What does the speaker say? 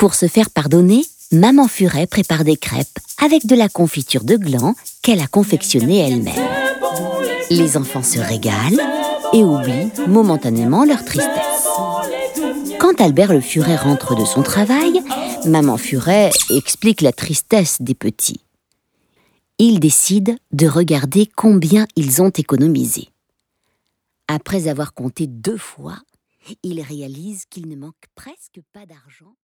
Pour se faire pardonner, Maman Furet prépare des crêpes avec de la confiture de gland qu'elle a confectionnée elle-même. Les enfants se régalent et oublient momentanément leur tristesse. Quand Albert le Furet rentre de son travail, Maman Furet explique la tristesse des petits. Ils décident de regarder combien ils ont économisé. Après avoir compté 2 fois, ils réalisent qu'il ne manque presque pas d'argent.